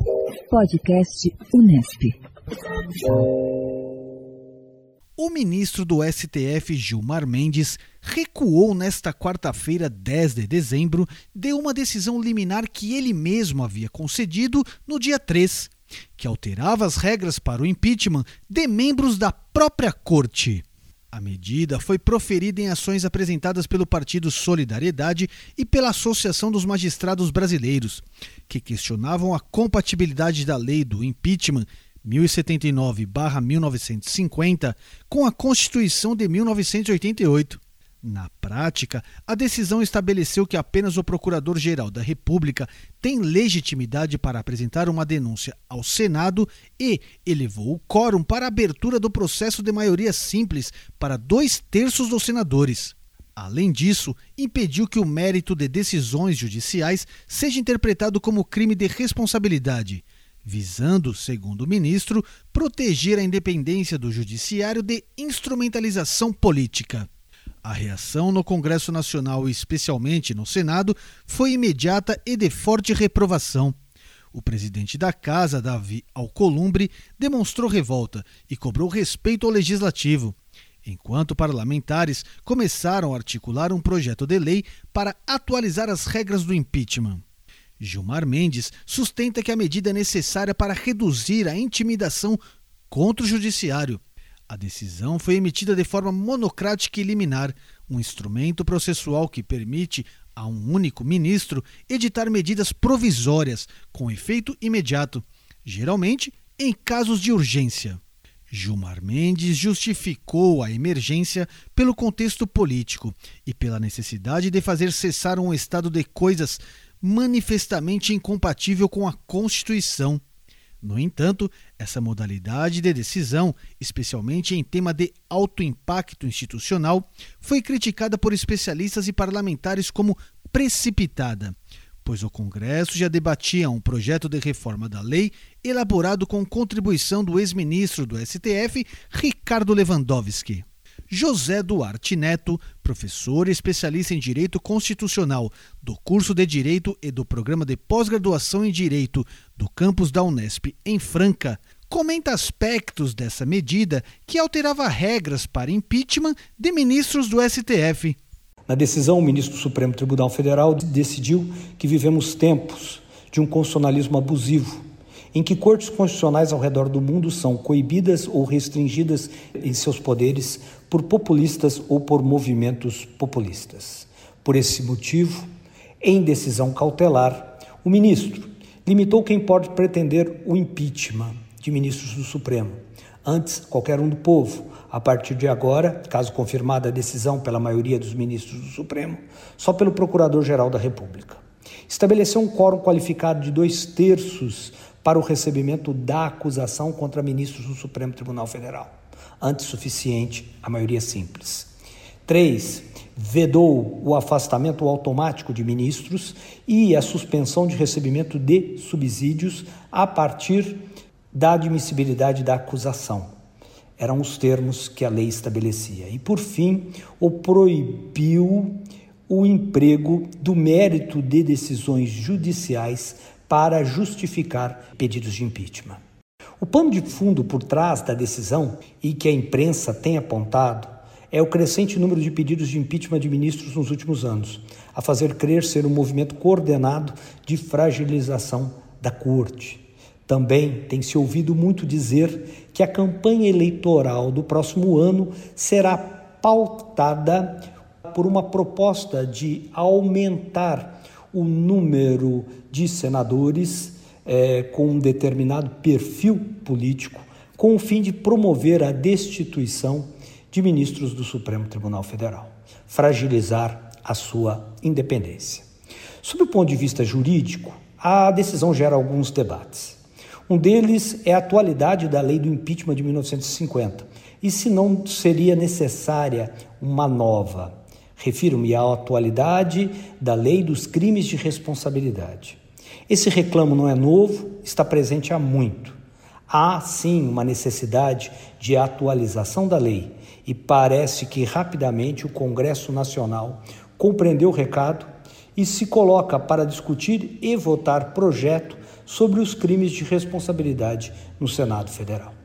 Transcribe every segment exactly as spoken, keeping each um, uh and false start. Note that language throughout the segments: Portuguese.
Podcast Unesp. O ministro do S T F, Gilmar Mendes, recuou nesta quarta-feira, dez de dezembro, de uma decisão liminar que ele mesmo havia concedido no dia três, que alterava as regras para o impeachment de membros da própria corte. A medida foi proferida em ações apresentadas pelo Partido Solidariedade e pela Associação dos Magistrados Brasileiros, que questionavam a compatibilidade da lei do impeachment mil e setenta e nove barra mil novecentos e cinquenta com a Constituição de mil novecentos e oitenta e oito. Na prática, a decisão estabeleceu que apenas o Procurador-Geral da República tem legitimidade para apresentar uma denúncia ao Senado e elevou o quórum para a abertura do processo de maioria simples para dois terços dos senadores. Além disso, impediu que o mérito de decisões judiciais seja interpretado como crime de responsabilidade, visando, segundo o ministro, proteger a independência do judiciário de instrumentalização política. A reação no Congresso Nacional e especialmente no Senado foi imediata e de forte reprovação. O presidente da Casa, Davi Alcolumbre, demonstrou revolta e cobrou respeito ao Legislativo, enquanto parlamentares começaram a articular um projeto de lei para atualizar as regras do impeachment. Gilmar Mendes sustenta que a medida é necessária para reduzir a intimidação contra o judiciário. A decisão foi emitida de forma monocrática e liminar, um instrumento processual que permite a um único ministro editar medidas provisórias com efeito imediato, geralmente em casos de urgência. Gilmar Mendes justificou a emergência pelo contexto político e pela necessidade de fazer cessar um estado de coisas manifestamente incompatível com a Constituição. No entanto, essa modalidade de decisão, especialmente em tema de alto impacto institucional, foi criticada por especialistas e parlamentares como precipitada, pois o Congresso já debatia um projeto de reforma da lei elaborado com contribuição do ex-ministro do S T F, Ricardo Lewandowski. José Duarte Neto, professor e especialista em Direito Constitucional do curso de Direito e do Programa de Pós-Graduação em Direito do campus da Unesp em Franca, comenta aspectos dessa medida que alterava regras para impeachment de ministros do S T F. Na decisão, o ministro do Supremo Tribunal Federal decidiu que vivemos tempos de um constitucionalismo abusivo, em que cortes constitucionais ao redor do mundo são coibidas ou restringidas em seus poderes por populistas ou por movimentos populistas. Por esse motivo, em decisão cautelar, o ministro limitou quem pode pretender o impeachment de ministros do Supremo. Antes, qualquer um do povo. A partir de agora, caso confirmada a decisão pela maioria dos ministros do Supremo, só pelo Procurador-Geral da República. Estabeleceu um quórum qualificado de dois terços para o recebimento da acusação contra ministros do Supremo Tribunal Federal. Antes suficiente, a maioria simples. Três, vedou o afastamento automático de ministros e a suspensão de recebimento de subsídios a partir da admissibilidade da acusação. Eram os termos que a lei estabelecia. E, por fim, o proibiu o emprego do mérito de decisões judiciais para justificar pedidos de impeachment. O pano de fundo por trás da decisão, e que a imprensa tem apontado, é o crescente número de pedidos de impeachment de ministros nos últimos anos, a fazer crer ser um movimento coordenado de fragilização da Corte. Também tem se ouvido muito dizer que a campanha eleitoral do próximo ano será pautada por uma proposta de aumentar o número de senadores é, com um determinado perfil político, com o fim de promover a destituição de ministros do Supremo Tribunal Federal, fragilizar a sua independência. Sob o ponto de vista jurídico, a decisão gera alguns debates. Um deles é a atualidade da lei do impeachment de mil novecentos e cinquenta, e se não seria necessária uma nova. Refiro-me à atualidade da lei dos crimes de responsabilidade. Esse reclamo não é novo, está presente há muito. Há, sim, uma necessidade de atualização da lei e parece que rapidamente o Congresso Nacional compreendeu o recado e se coloca para discutir e votar projeto sobre os crimes de responsabilidade no Senado Federal.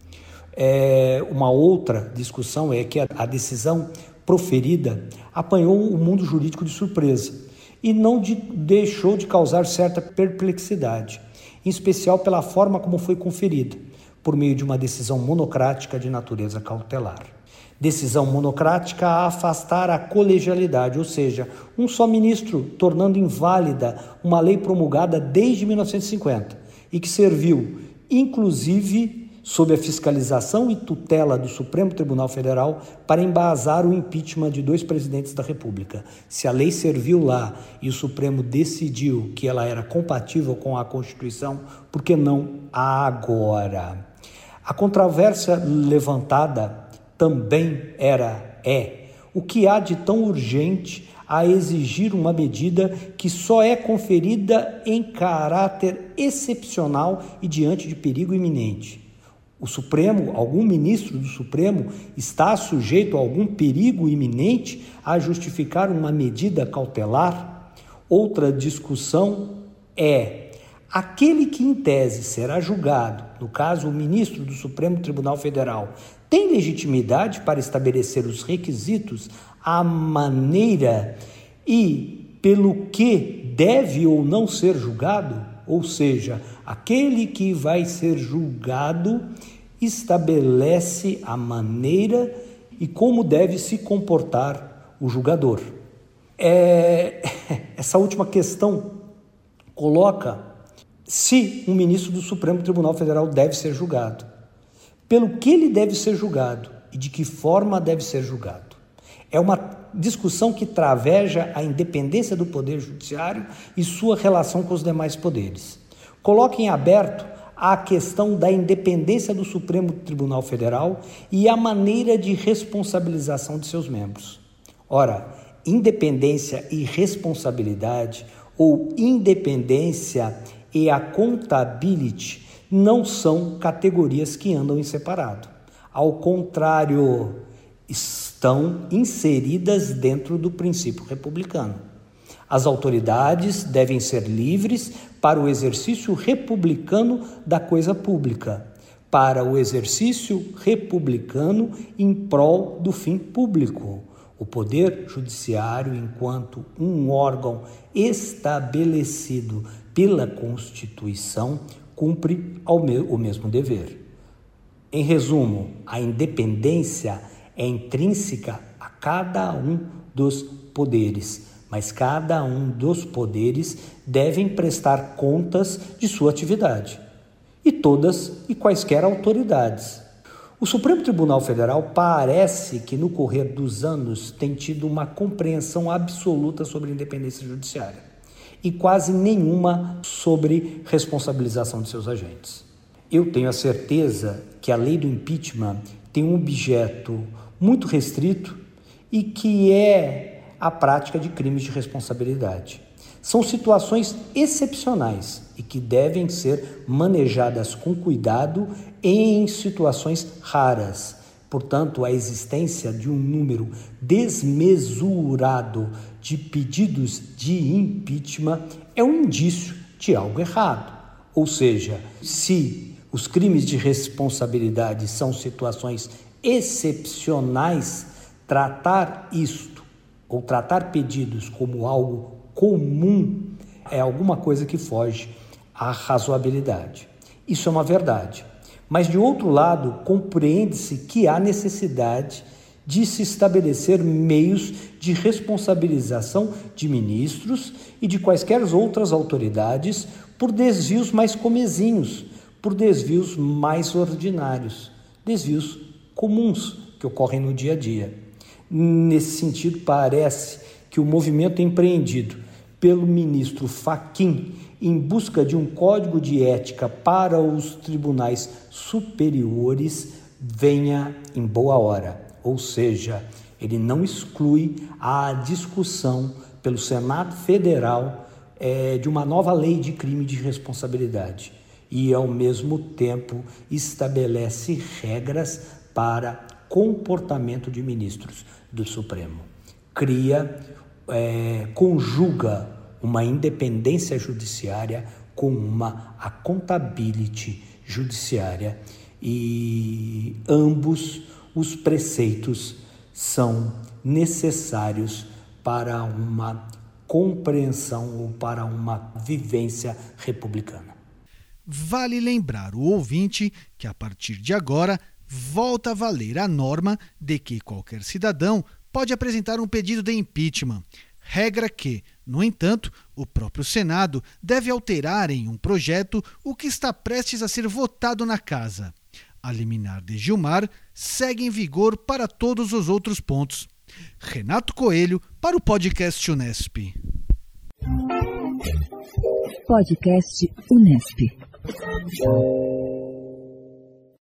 É, uma outra discussão é que a, a decisão proferida apanhou o mundo jurídico de surpresa e não de, deixou de causar certa perplexidade, em especial pela forma como foi conferida, por meio de uma decisão monocrática de natureza cautelar. Decisão monocrática a afastar a colegialidade, ou seja, um só ministro, tornando inválida uma lei promulgada desde mil novecentos e cinquenta e que serviu, inclusive, sob a fiscalização e tutela do Supremo Tribunal Federal, para embasar o impeachment de dois presidentes da República. Se a lei serviu lá e o Supremo decidiu que ela era compatível com a Constituição, por que não agora? A controvérsia levantada também era, é, o que há de tão urgente a exigir uma medida que só é conferida em caráter excepcional e diante de perigo iminente. O Supremo, algum ministro do Supremo, está sujeito a algum perigo iminente a justificar uma medida cautelar? Outra discussão é: aquele que em tese será julgado, no caso o ministro do Supremo Tribunal Federal, tem legitimidade para estabelecer os requisitos, a maneira e pelo que deve ou não ser julgado? Ou seja, aquele que vai ser julgado estabelece a maneira e como deve se comportar o julgador. É, essa última questão coloca se um ministro do Supremo Tribunal Federal deve ser julgado, pelo que ele deve ser julgado e de que forma deve ser julgado. É uma discussão que traveja a independência do Poder Judiciário e sua relação com os demais poderes. Coloca em aberto a questão da independência do Supremo Tribunal Federal e a maneira de responsabilização de seus membros. Ora, independência e responsabilidade, ou independência e accountability, não são categorias que andam em separado. Ao contrário, estão inseridas dentro do princípio republicano. As autoridades devem ser livres para o exercício republicano da coisa pública, para o exercício republicano em prol do fim público. O Poder Judiciário, enquanto um órgão estabelecido pela Constituição, cumpre o mesmo dever. Em resumo, a independência é intrínseca a cada um dos poderes, mas cada um dos poderes devem prestar contas de sua atividade, e todas e quaisquer autoridades. O Supremo Tribunal Federal parece que no correr dos anos tem tido uma compreensão absoluta sobre a independência judiciária e quase nenhuma sobre responsabilização de seus agentes. Eu tenho a certeza que a lei do impeachment tem um objeto muito restrito e que é a prática de crimes de responsabilidade. São situações excepcionais e que devem ser manejadas com cuidado em situações raras. Portanto, a existência de um número desmesurado de pedidos de impeachment é um indício de algo errado. Ou seja, se os crimes de responsabilidade são situações excepcionais, tratar isto ou tratar pedidos como algo comum é alguma coisa que foge à razoabilidade. Isso é uma verdade. Mas, de outro lado, compreende-se que há necessidade de se estabelecer meios de responsabilização de ministros e de quaisquer outras autoridades por desvios mais comezinhos, por desvios mais ordinários, desvios comuns que ocorrem no dia a dia. Nesse sentido, parece que o movimento empreendido pelo ministro Fachin em busca de um código de ética para os tribunais superiores venha em boa hora, ou seja, ele não exclui a discussão pelo Senado Federal é, de uma nova lei de crime de responsabilidade e, ao mesmo tempo, estabelece regras para comportamento de ministros do Supremo. Cria, é, conjuga uma independência judiciária com uma accountability judiciária, e ambos os preceitos são necessários para uma compreensão ou para uma vivência republicana. Vale lembrar o ouvinte que, a partir de agora, volta a valer a norma de que qualquer cidadão pode apresentar um pedido de impeachment, regra que, no entanto, o próprio Senado deve alterar em um projeto o que está prestes a ser votado na Casa. A liminar de Gilmar segue em vigor para todos os outros pontos. Renato Coelho, para o podcast Unesp. Podcast Unesp.